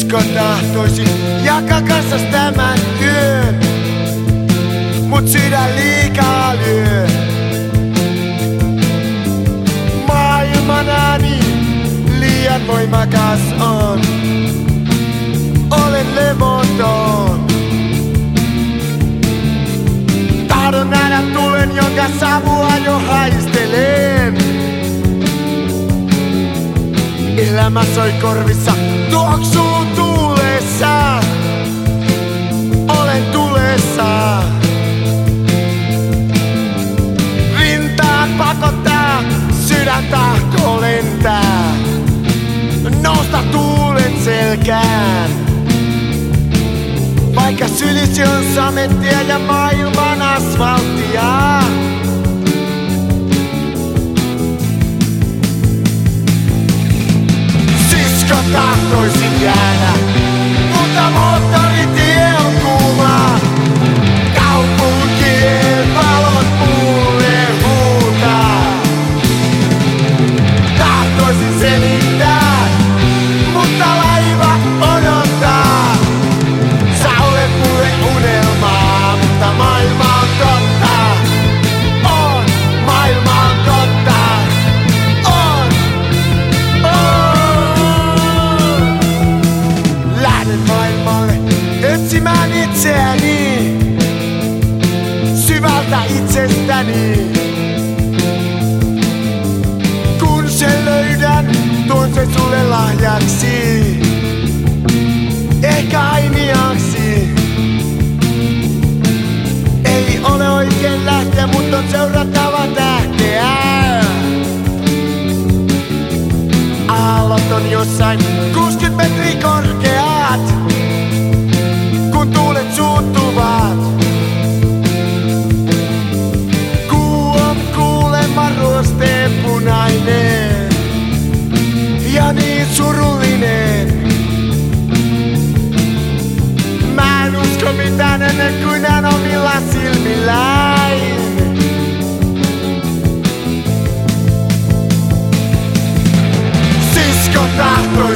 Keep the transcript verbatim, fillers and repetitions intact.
Sisko tahtoisi jakaa kanssas tämän yön, mut sydän liikaa lyö. Maailman ääni liian voimakas on. Olen levoton. Tahdon nähdä tulen, jonka savua jo haistelen. Elämä soi korvissa, tuoksuu tuulessa. Olen tulessa. Rintaan pakottaa, sydän tahtoo lentää. Nousta tuulen selkään. Vaikka sylissä on samettia ja maailman asfalttia. Sisko tahtoisin jäädä, mutta moottoritie on kuuma. Kaupunkien valot mulle huutaa. Tahtoisin selittää, mutta laiva odottaa. Sä olet mulle unelmaa, mutta maailma on totta. On, maailma on totta. On, on. Lähden maailmalle etsimään itseäni, syvältä itsestäni. Kun sen löydän, tuon sen sulle lahjaksi. Ehkä ainiaksi. Ei ole oikein lähteä, mut on seurattava tähteä. Aallot on jossain kuusikymmentä metriä korkeat, kun tuulet suuttuvat. Kuu on kuulemma ruosteen punainen ja niin surullinen. Mä en usko mitään ennen kuin näen omilla silmilläin. Sisko tahto